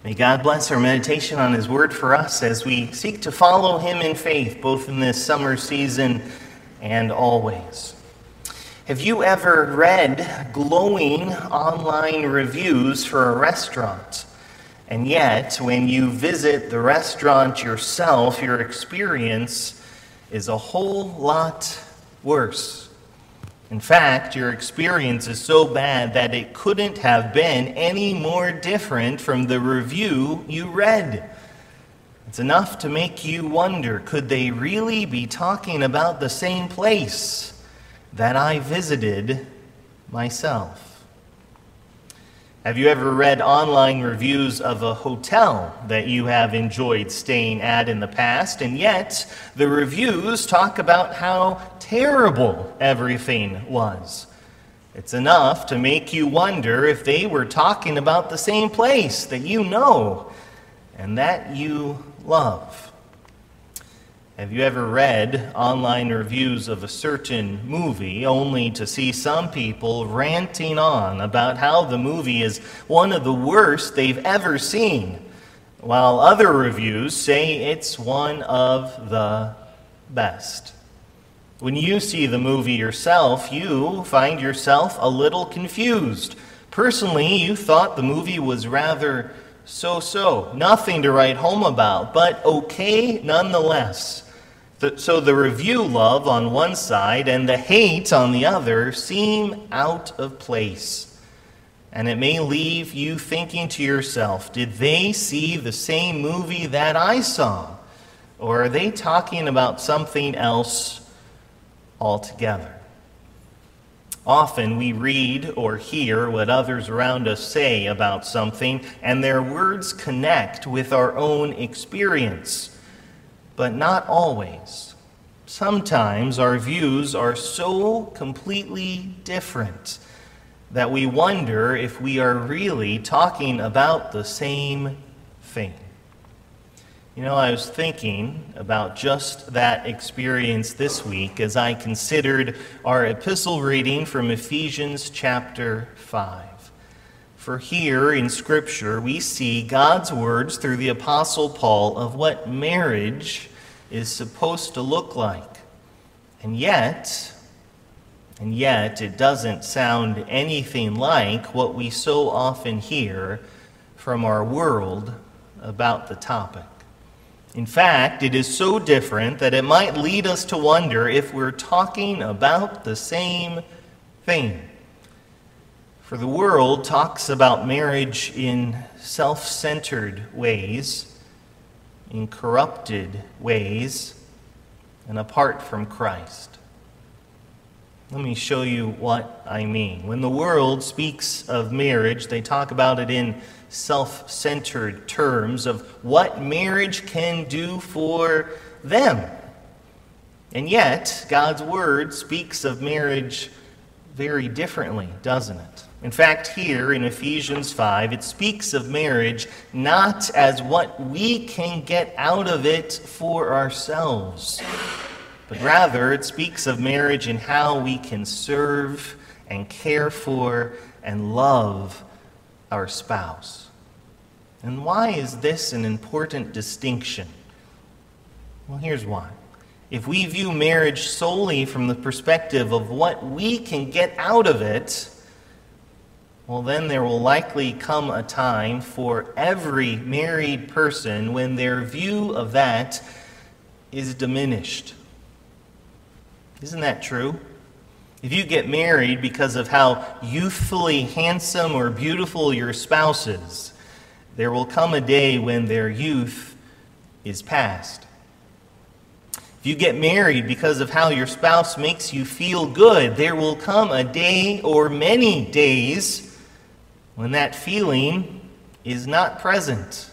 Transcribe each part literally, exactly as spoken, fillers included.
May God bless our meditation on His Word for us as we seek to follow Him in faith, both in this summer season and always. Have you ever read glowing online reviews for a restaurant? And yet, when you visit the restaurant yourself, your experience is a whole lot worse. In fact, your experience is so bad that it couldn't have been any more different from the review you read. It's enough to make you wonder, could they really be talking about the same place that I visited myself? Have you ever read online reviews of a hotel that you have enjoyed staying at in the past, and yet the reviews talk about how terrible everything was? It's enough to make you wonder if they were talking about the same place that you know and that you love. Have you ever read online reviews of a certain movie only to see some people ranting on about how the movie is one of the worst they've ever seen, while other reviews say it's one of the best? When you see the movie yourself, you find yourself a little confused. Personally, you thought the movie was rather so-so, nothing to write home about, but okay nonetheless. So the review love on one side and the hate on the other seem out of place. And it may leave you thinking to yourself, did they see the same movie that I saw? Or are they talking about something else altogether? Often we read or hear what others around us say about something, and their words connect with our own experience. But not always. Sometimes our views are so completely different that we wonder if we are really talking about the same thing. You know, I was thinking about just that experience this week as I considered our epistle reading from Ephesians chapter five. For here in Scripture we see God's words through the Apostle Paul of what marriage is supposed to look like. And yet, and yet it doesn't sound anything like what we so often hear from our world about the topic. In fact, it is so different that it might lead us to wonder if we're talking about the same thing. For the world talks about marriage in self-centered ways, in corrupted ways, and apart from Christ. Let me show you what I mean. When the world speaks of marriage, they talk about it in self-centered terms of what marriage can do for them. And yet, God's Word speaks of marriage very differently, doesn't it? In fact, here in Ephesians five, it speaks of marriage not as what we can get out of it for ourselves, but rather it speaks of marriage and how we can serve and care for and love our spouse. And why is this an important distinction? Well, here's why. If we view marriage solely from the perspective of what we can get out of it, well, then there will likely come a time for every married person when their view of that is diminished. Isn't that true? If you get married because of how youthfully handsome or beautiful your spouse is, there will come a day when their youth is past. If you get married because of how your spouse makes you feel good, there will come a day or many days when that feeling is not present.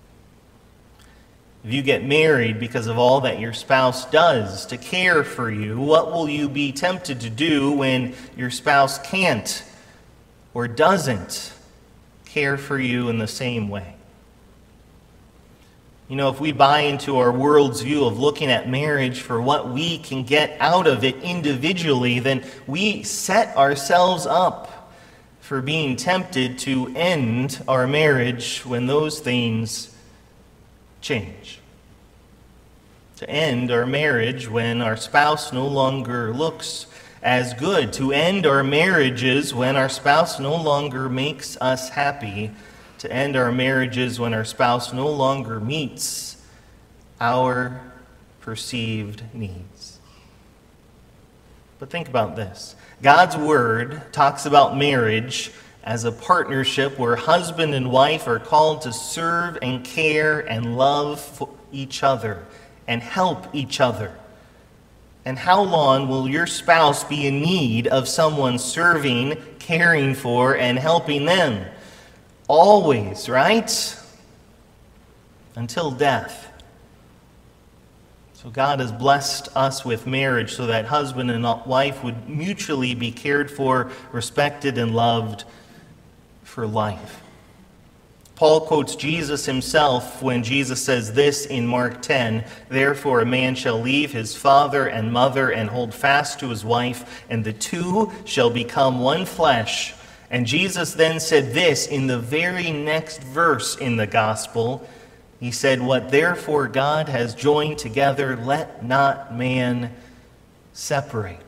If you get married because of all that your spouse does to care for you, what will you be tempted to do when your spouse can't or doesn't care for you in the same way? You know, if we buy into our world's view of looking at marriage for what we can get out of it individually, then we set ourselves up for being tempted to end our marriage when those things change. To end our marriage when our spouse no longer looks as good. To end our marriages when our spouse no longer makes us happy. To end our marriages when our spouse no longer meets our perceived needs. But think about this. God's Word talks about marriage as a partnership where husband and wife are called to serve and care and love each other and help each other. And how long will your spouse be in need of someone serving, caring for, and helping them? Always, right? Until death. So God has blessed us with marriage so that husband and wife would mutually be cared for, respected, and loved for life. Paul quotes Jesus himself when Jesus says this in Mark ten, "Therefore a man shall leave his father and mother and hold fast to his wife, and the two shall become one flesh." And Jesus then said this in the very next verse in the gospel. He said, "What therefore God has joined together, let not man separate."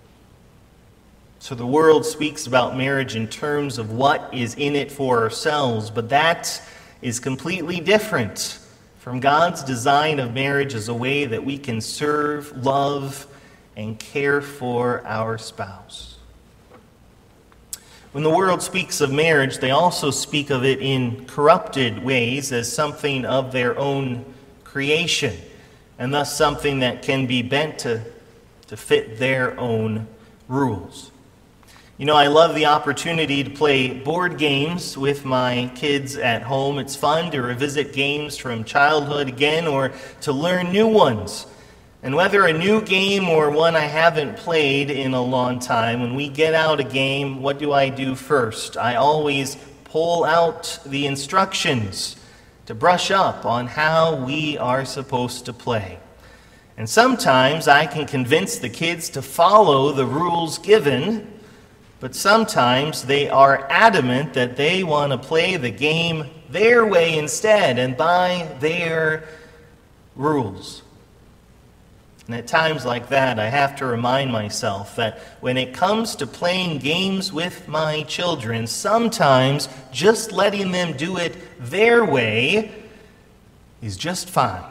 So the world speaks about marriage in terms of what is in it for ourselves, but that is completely different from God's design of marriage as a way that we can serve, love, and care for our spouse. When the world speaks of marriage, they also speak of it in corrupted ways as something of their own creation, and thus something that can be bent to, to fit their own rules. You know, I love the opportunity to play board games with my kids at home. It's fun to revisit games from childhood again or to learn new ones. And whether a new game or one I haven't played in a long time, when we get out a game, what do I do first? I always pull out the instructions to brush up on how we are supposed to play. And sometimes I can convince the kids to follow the rules given, but sometimes they are adamant that they want to play the game their way instead and by their rules. And at times like that, I have to remind myself that when it comes to playing games with my children, sometimes just letting them do it their way is just fine.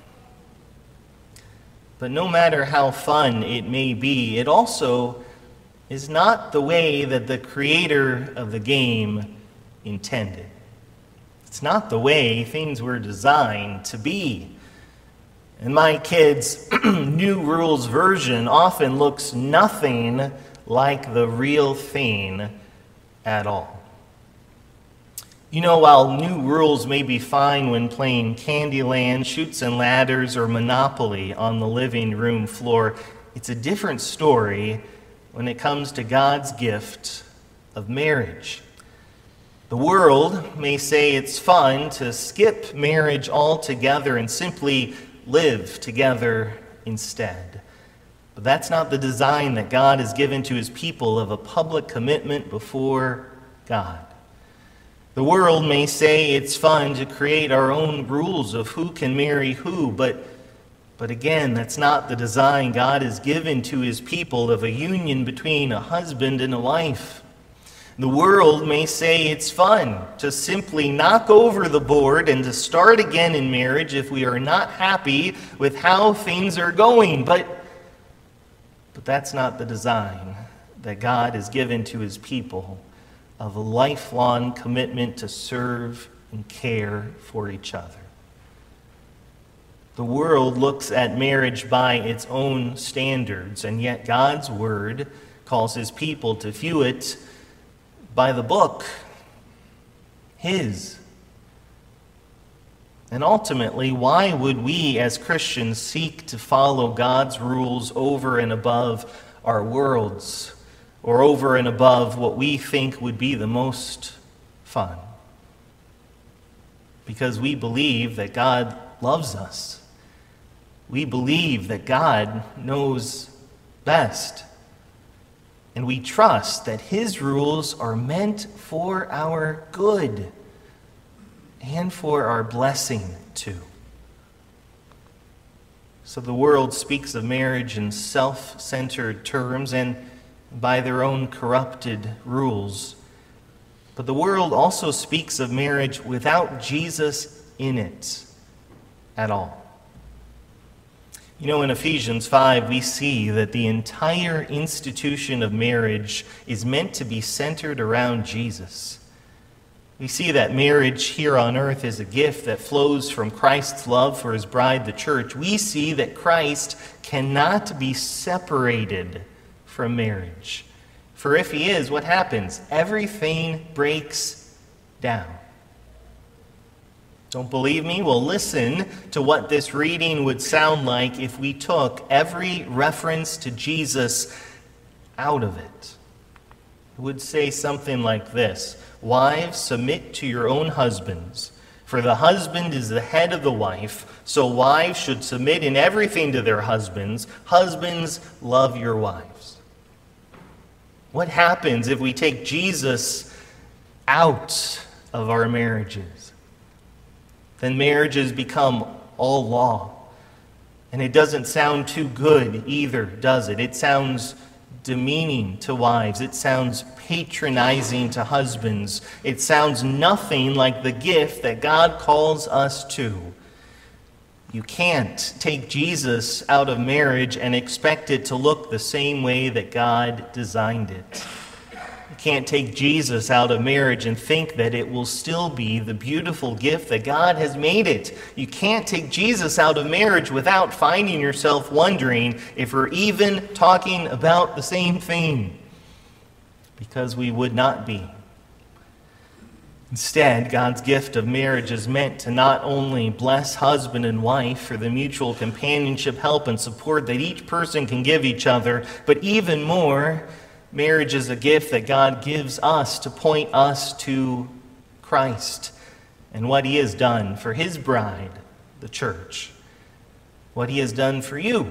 But no matter how fun it may be, it also is not the way that the creator of the game intended. It's not the way things were designed to be. And my kids' New Rules version often looks nothing like the real thing at all. You know, while New Rules may be fine when playing Candyland, Chutes and Ladders, or Monopoly on the living room floor, it's a different story when it comes to God's gift of marriage. The world may say it's fun to skip marriage altogether and simply live together instead. But that's not the design that God has given to his people of a public commitment before God. The world may say it's fun to create our own rules of who can marry who, but, but again, that's not the design God has given to his people of a union between a husband and a wife. The world may say it's fun to simply knock over the board and to start again in marriage if we are not happy with how things are going. But, but that's not the design that God has given to his people of a lifelong commitment to serve and care for each other. The world looks at marriage by its own standards, and yet God's word calls his people to view it by the book, his. And ultimately, why would we as Christians seek to follow God's rules over and above our world's, or over and above what we think would be the most fun? Because we believe that God loves us. We believe that God knows best. and we trust that his rules are meant for our good and for our blessing too. So the world speaks of marriage in self-centered terms and by their own corrupted rules. But the world also speaks of marriage without Jesus in it at all. You know, in Ephesians five, we see that the entire institution of marriage is meant to be centered around Jesus. We see that marriage here on earth is a gift that flows from Christ's love for his bride, the church. We see that Christ cannot be separated from marriage. For if he is, what happens? Everything breaks down. Don't believe me? Well, listen to what this reading would sound like if we took every reference to Jesus out of it. It would say something like this: Wives, submit to your own husbands, for the husband is the head of the wife, so wives should submit in everything to their husbands. Husbands, love your wives. What happens if we take Jesus out of our marriages? Then marriages become all law. And it doesn't sound too good either, does it? It sounds demeaning to wives. It sounds patronizing to husbands. It sounds nothing like the gift that God calls us to. You can't take Jesus out of marriage and expect it to look the same way that God designed it. You can't take Jesus out of marriage and think that it will still be the beautiful gift that God has made it. You can't take Jesus out of marriage without finding yourself wondering if we're even talking about the same thing, because we would not be. Instead, God's gift of marriage is meant to not only bless husband and wife for the mutual companionship, help, and support that each person can give each other, but even more, marriage is a gift that God gives us to point us to Christ and what he has done for his bride, the church, what he has done for you.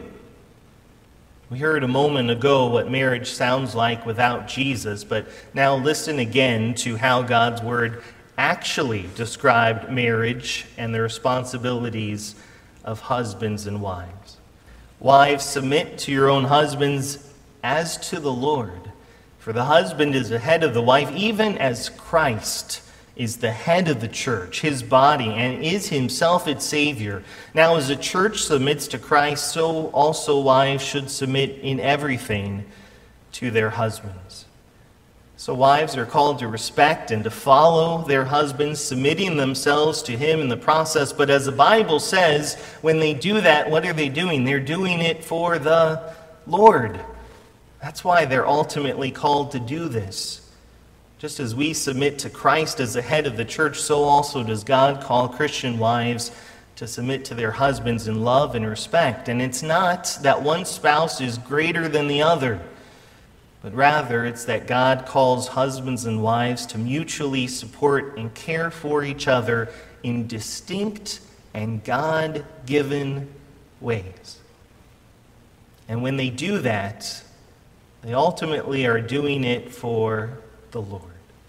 We heard a moment ago what marriage sounds like without Jesus, but now listen again to how God's word actually described marriage and the responsibilities of husbands and wives. Wives, submit to your own husbands as to the Lord, for the husband is the head of the wife, even as Christ is the head of the church, his body, and is himself its Savior. Now, as the church submits to Christ, so also wives should submit in everything to their husbands. So wives are called to respect and to follow their husbands, submitting themselves to him in the process. But as the Bible says, when they do that, what are they doing? They're doing it for the Lord. That's why they're ultimately called to do this. Just as we submit to Christ as the head of the church, so also does God call Christian wives to submit to their husbands in love and respect. And it's not that one spouse is greater than the other, but rather it's that God calls husbands and wives to mutually support and care for each other in distinct and God-given ways. And when they do that, they ultimately are doing it for the Lord.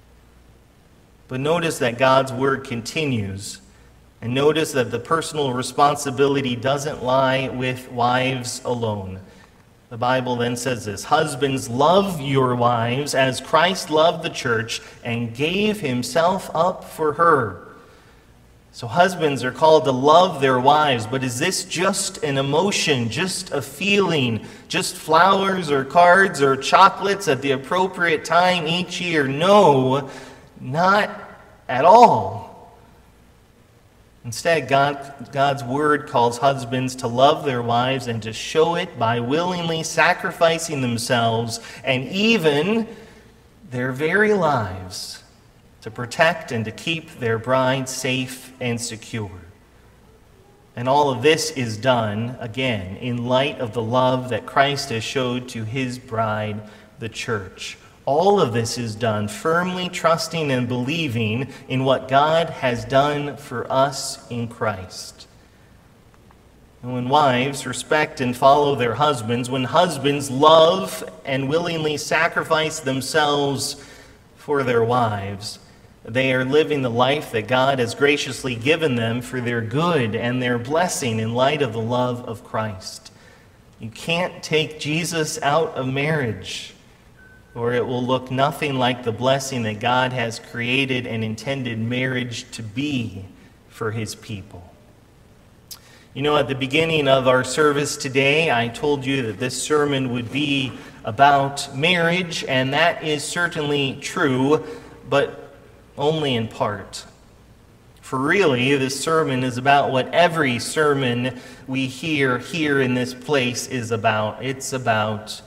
But notice that God's word continues, and notice that the personal responsibility doesn't lie with wives alone. The Bible then says this: Husbands, love your wives as Christ loved the church and gave himself up for her. So husbands are called to love their wives, but is this just an emotion, just a feeling, just flowers or cards or chocolates at the appropriate time each year? No, not at all. Instead, God, God's word calls husbands to love their wives and to show it by willingly sacrificing themselves and even their very lives to protect and to keep their bride safe and secure. And all of this is done, again, in light of the love that Christ has showed to his bride, the church. All of this is done firmly trusting and believing in what God has done for us in Christ. And when wives respect and follow their husbands, when husbands love and willingly sacrifice themselves for their wives, they are living the life that God has graciously given them for their good and their blessing in light of the love of Christ. You can't take Jesus out of marriage, or it will look nothing like the blessing that God has created and intended marriage to be for his people. You know, at the beginning of our service today, I told you that this sermon would be about marriage, and that is certainly true, but only in part. For really, this sermon is about what every sermon we hear here in this place is about. It's about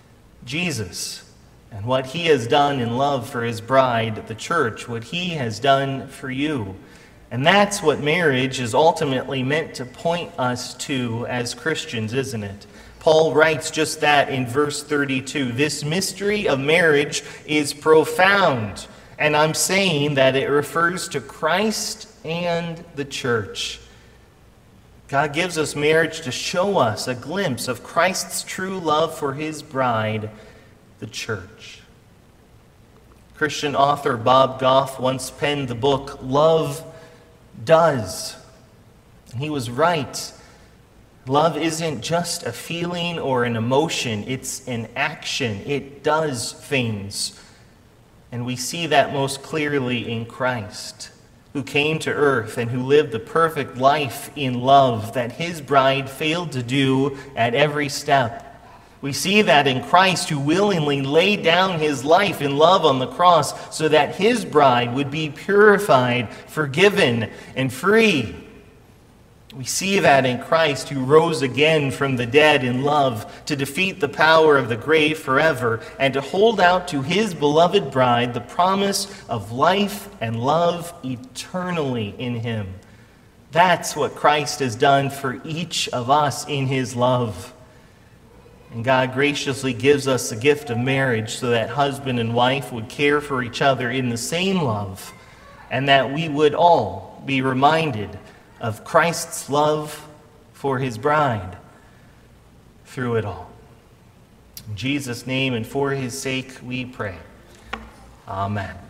Jesus and what he has done in love for his bride, the church, what he has done for you. And that's what marriage is ultimately meant to point us to as Christians, isn't it? Paul writes just that in verse thirty-two. This mystery of marriage is profound, and I'm saying that it refers to Christ and the church. God gives us marriage to show us a glimpse of Christ's true love for his bride, the church. Christian author Bob Goff once penned the book, Love Does. And he was right. Love isn't just a feeling or an emotion, it's an action. It does things. And we see that most clearly in Christ, who came to earth and who lived the perfect life in love that his bride failed to do at every step. We see that in Christ, who willingly laid down his life in love on the cross so that his bride would be purified, forgiven, and free. We see that in Christ, who rose again from the dead in love to defeat the power of the grave forever and to hold out to his beloved bride the promise of life and love eternally in him. That's what Christ has done for each of us in his love. And God graciously gives us the gift of marriage so that husband and wife would care for each other in the same love, and that we would all be reminded of Christ's love for his bride through it all. In Jesus' name and for his sake we pray. Amen.